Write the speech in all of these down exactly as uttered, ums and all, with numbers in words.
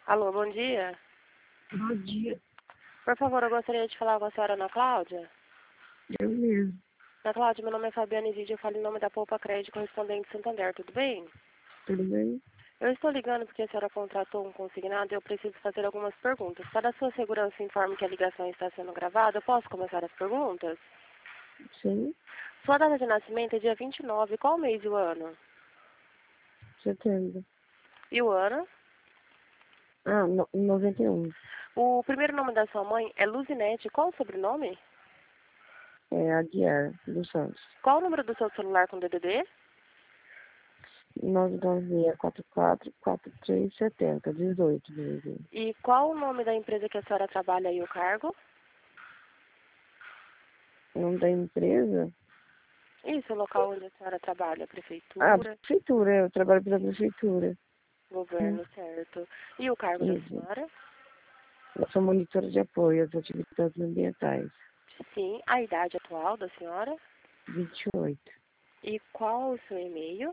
Alô, bom dia. Bom dia. Por favor, eu gostaria de falar com a senhora Ana Cláudia. Eu mesmo. Ana Cláudia, meu nome é Fabiana Izide, eu falo em nome da Poupa Crédito Correspondente Santander, tudo bem? Tudo bem? Eu estou ligando porque a senhora contratou um consignado e eu preciso fazer algumas perguntas. Para a sua segurança, informe que a ligação está sendo gravada. Eu posso começar as perguntas? Sim. Sua data de nascimento é dia vinte e nove. Qual mês e o ano? Setembro. E o ano? Ah, no, noventa e um. O primeiro nome da sua mãe é Luzinete. Qual o sobrenome? É Aguiar dos Santos. Qual o número do seu celular com D D D? nove nove seis quatro quatro quatro três sete zero, dezoito mesmo. E qual o nome da empresa que a senhora trabalha e o cargo? O nome da empresa? Isso, o local onde a senhora trabalha, Ah, prefeitura, prefeitura. Eu trabalho pela prefeitura. Hum, governo, certo. E o cargo da Isso. senhora? Eu sou monitora de apoio às atividades ambientais. Sim. A idade atual da senhora? vinte e oito. E qual o seu e-mail?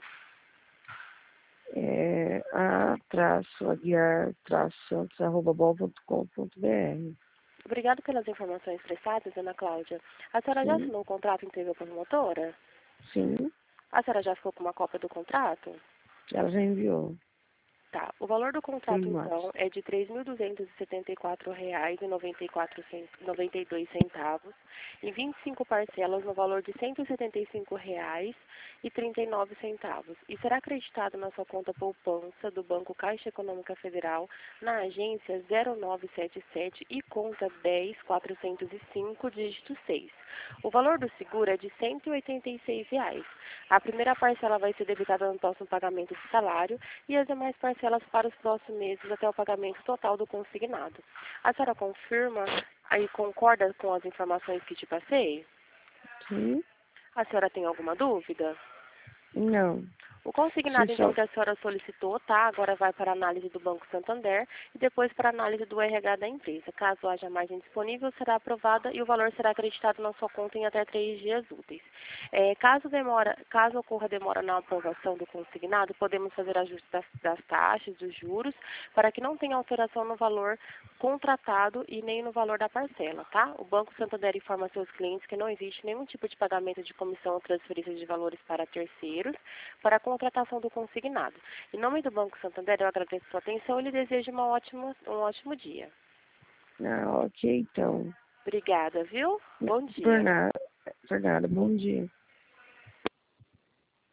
É a traço aguiar traço santos arroba bol ponto com ponto br. Obrigado pelas informações prestadas, Ana Cláudia. A senhora já Sim. assinou o contrato inteiro promotora? Sim. A senhora já ficou com uma cópia do contrato? Ela já enviou. Tá. O valor do contrato, Sim, Max. então, é de três mil duzentos e setenta e quatro reais e noventa e quatro cen- noventa e dois centavos, em vinte e cinco parcelas no valor de cento e setenta e cinco reais e trinta e nove centavos. E será acreditado na sua conta poupança do Banco Caixa Econômica Federal, na agência zero nove sete sete e conta dez quatrocentos e cinco, dígito seis. O valor do seguro é de cento e oitenta e seis reais. A primeira parcela vai ser debitada no próximo pagamento de salário e as demais parcelas para os próximos meses até o pagamento total do consignado. A senhora confirma e concorda com as informações que te passei? Sim? A senhora tem alguma dúvida? Não. O Se consignado, então, só... que a senhora solicitou, tá? Agora vai para a análise do Banco Santander e depois para a análise do R H da empresa. Caso haja margem disponível, será aprovada e o valor será acreditado na sua conta em até três dias úteis. É, caso, demora, caso ocorra demora na aprovação do consignado, podemos fazer ajuste das, das taxas, dos juros, para que não tenha alteração no valor contratado e nem no valor da parcela, tá? O Banco Santander informa seus clientes que não existe nenhum tipo de pagamento de comissão ou transferência de valores para terceiros para a contratação do consignado. Em nome do Banco Santander, eu agradeço a sua atenção e lhe desejo uma ótima, um ótimo dia. Ah, ok, então. Obrigada, viu? Bom Por dia. nada. Por nada. Bom dia.